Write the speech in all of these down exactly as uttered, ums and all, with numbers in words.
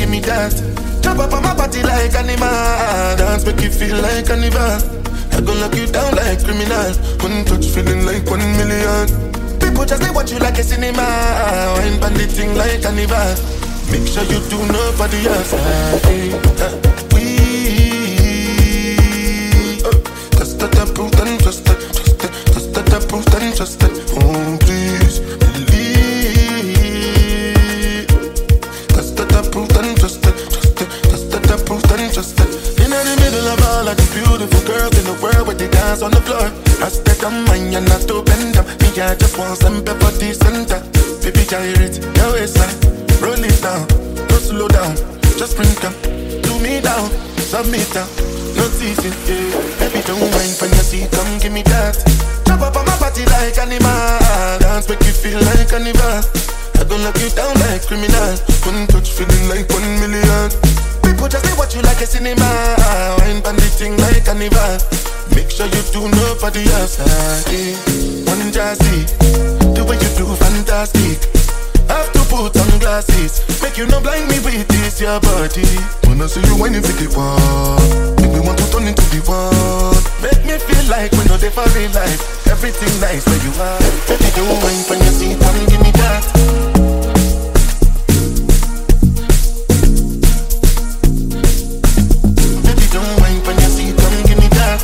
give me that. Jump up on my body like animal. Dance make you feel like carnival. I gon' lock you down like criminal. One touch feeling like one million. People just they watch you like a cinema. Wine bandit thing like carnival. Make sure you do nobody else. Hey, uh, we uh, just that proof and trust it, trust it, just that proof and trust it. Oh please believe. Just that proof and trust it, trust it, just that proof and trust it. In the middle of all of these beautiful girls in the world where they dance on the floor. I step on mine and not to bend them. Me I just want some pepper decent. Baby gyrate, your waistline. Roll it down, don't slow down. Just bring them to me down. Submit down, no teasing, yeah. Baby don't mind when you see, come give me that. Jump up on my body like animal. Dance make you feel like carnival. I gon' lock you down like criminal. One touch feeling like one million. People just they watch you like a cinema. Wine bandit thing like carnival. Make sure you do nobody else. Hey, one jazzy, the way you do fantastic. Have to put on glasses, make you not blind me with this your body. When I see you whining for the wall, make me want to turn into the wall. Make me feel like we know they for real life. Everything nice where you are. Baby don't whine when you see come give me that. Baby don't whine when you see come give me that.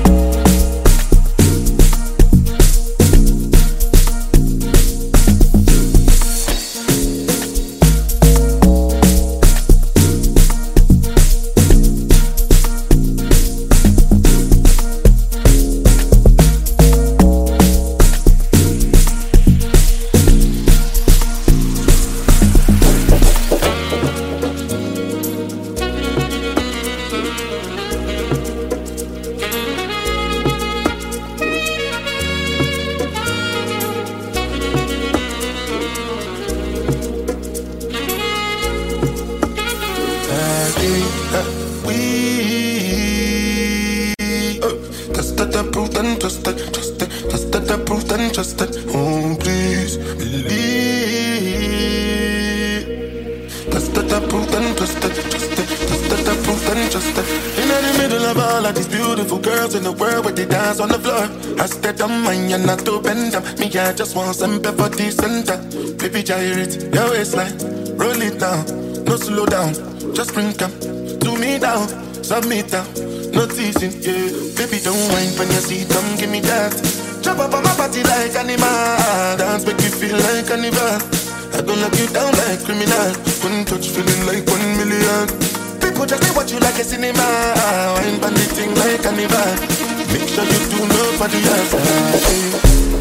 Not to bend them, me I just want some pepper decent. Baby gyrate, your waistline, roll it down, no slow down. Just bring them to me down, submit down, no teasing, yeah. Baby don't whine when you see, come give me that. Jump up on my body like animal. Dance make you feel like carnival. I gon' lock you down like criminal. One touch feeling like one million. People just they watch you like a cinema. Wine bandit thing like carnival. Make sure you do nobody else.